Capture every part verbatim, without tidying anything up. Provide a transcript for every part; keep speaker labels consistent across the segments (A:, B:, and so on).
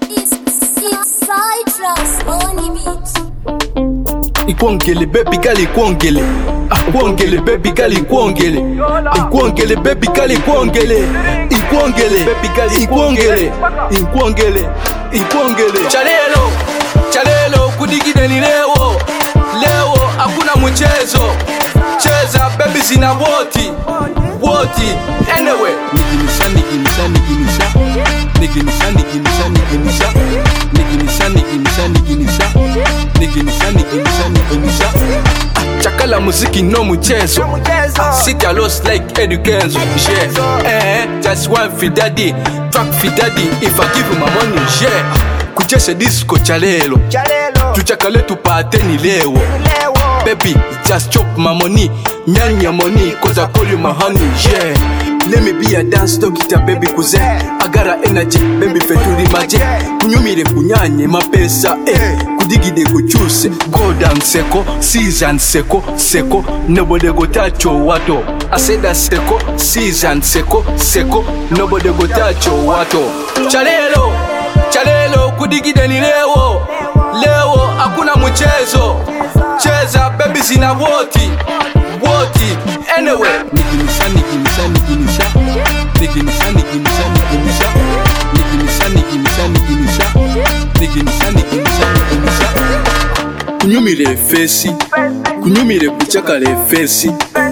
A: Ikwongele baby girl ikwongele Ikwongele baby girl ikwongele Ikwongele baby girl ikwongele Ikwongele baby girl ikwongele Ikwongele Ikwongele Chalelo Chalelo kudigide ni leo Leo hakuna mchezo Cheza baby zina woti Woti Anyway Niginisha niginisha niginisha Niginisha niginisha niginisha Niginisha niginisha niginisha Niginisha niginisha niginisha Chakala muziki no mchezo Sita lost like education Yeah Eh Just one for daddy Track for daddy If I give you my money Yeah Kujeshe disco chalelo Tuchakale tupate ni leo Baby just chop my money Nyanya money Cause I call you my honey Yeah Let me be a dance talkita baby kuze I got a energy baby feturi maje Kunyumire kunyanye mapesa eh Kudigide kuchuse Gold and seko Season seko Seko Nobody go touch your wato I said that seko Season seko Seko Nobody go touch your wato Chalelo Chalelo kudigide ni leo Leo hakuna mchezo Cheza baby zina woti Woti Anyway Niginisha niginisha niginisha Niginisha niginisha niginisha Niginisha niginisha niginisha Niginisha niginisha niginisha Kunyumire fesi Kunyumire kuchakale fesi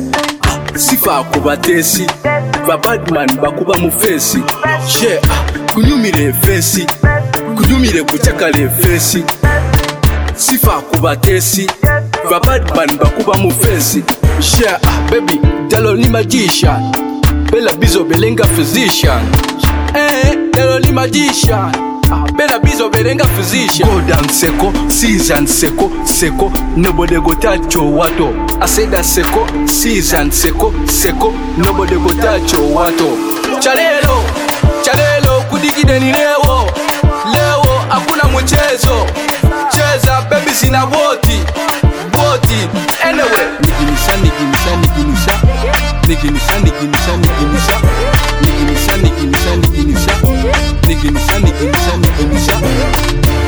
A: Sifa kubatesi Ba badman bakuba mufesi Yeah Kunyumire fesi Kunyumire kuchakale fesi Sifa kubatesi Ba badman bakuba mufesi Yeah baby Dalo ni magician Bella bizo belenga physician Eh Dalo ni magician Bella bizo belenga physician Go down seko Season seko Seko Nobody go touch your wato I said that seko Season seko Seko Nobody go touch your wato Chalelo Chalelo kudigide ni leo Leo hakuna mchezo Cheza baby zina woti Woti Anyway Niginisha niginisha niginisha Niginisha niginisha niginisha Niginisha niginisha niginisha Niginisha niginisha niginisha